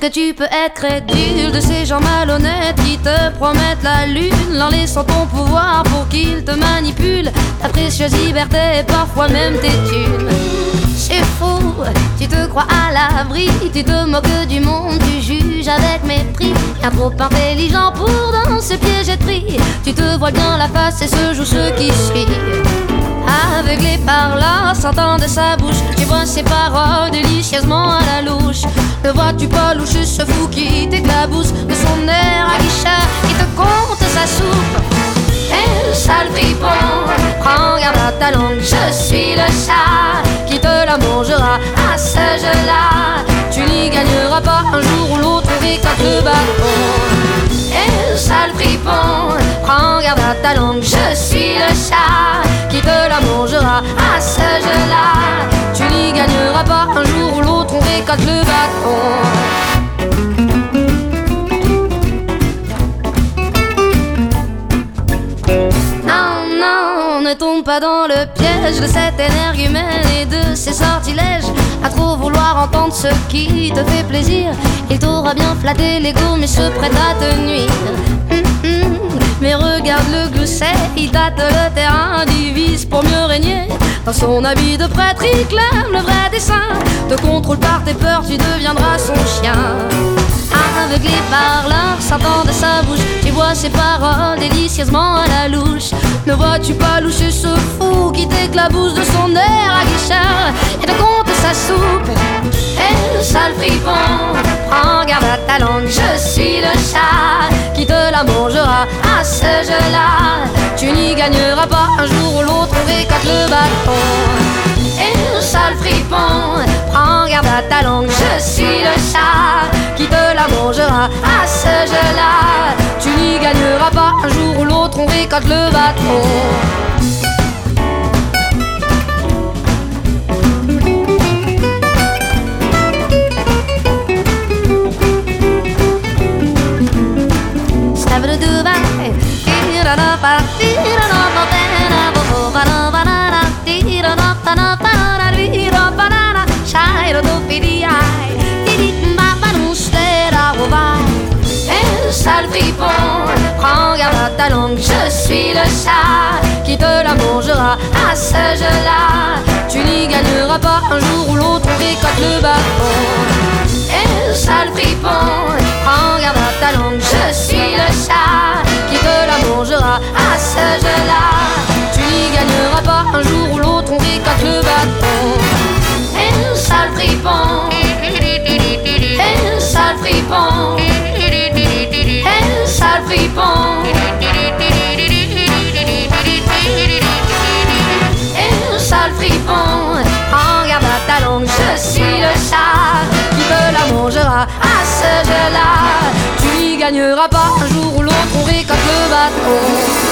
que tu peux être crédule de ces gens malhonnêtes qui te promettent la lune en laissant ton pouvoir pour qu'ils te manipulent ta précieuse liberté et parfois même tes thunes. C'est faux, tu te crois à l'abri, tu te moques du monde, tu juges avec mépris. Bien trop intelligent pour dans ce piège être pris. Tu te vois bien la face et se joue ce qui suit. Aveuglé par l'art, sentant de sa bouche, tu vois ses paroles délicieusement à la louche. Ne vois-tu pas loucher ce fou qui t'éclabousse de son air aguicheur qui te compte sa soupe? Eh, sale fripon, prends garde à ta langue, je suis le chat qui te la mangera à ce jeu-là. Tu n'y gagneras pas un jour ou l'autre, récolte le bâton. Eh, sale fripon, prends garde à ta langue, je suis le chat qui te la mangera à ce jeu-là. Tu n'y gagneras pas un jour ou l'autre, on récolte le bâton. Ne tombe pas dans le piège de cette énergumène et de ses sortilèges. À trop vouloir entendre ce qui te fait plaisir, il t'aura bien flatté l'ego mais se prête à te nuire. Mais regarde le glousset, il tâte le terrain, divise pour mieux régner. Dans son habit de prêtre, il clame le vrai dessein. Te contrôle par tes peurs, tu deviendras son chien. Aveuglé par l'art, sortant de sa bouche, tu vois ses paroles délicieusement à la louche. Ne vois-tu pas loucher ce fou qui t'éclabousse de son air aguicheur et te compte sa soupe? Eh, sale fripon, prends garde à ta langue, je suis le chat qui te la mangera à ce jeu-là. Tu n'y gagneras pas un jour ou l'autre, on récolte le bâton. Eh, sale fripon, prends garde à ta langue, je suis le chat qui te la mangera à ce jeu-là. Tu n'y gagneras pas un jour ou l'autre, on récolte le bâton. Sale fripon, prends garde à ta langue, je suis le chat qui te la mangera à ce jeu-là. Tu n'y gagneras pas un jour ou l'autre, on récolte le bâton. Eh, sale fripon, prends garde à ta langue, je suis le chat qui te la mangera à ce jeu-là. Tu n'y gagneras pas un jour ou l'autre, on récolte le bâton. Eh, sale fripon, eh, sale fripon, sale fripon, sale fripon, prends garde à ta langue, je suis le chat qui te la mangera à ce jeu-là. Tu n'y gagneras pas un jour ou l'autre, on récolte le bâton.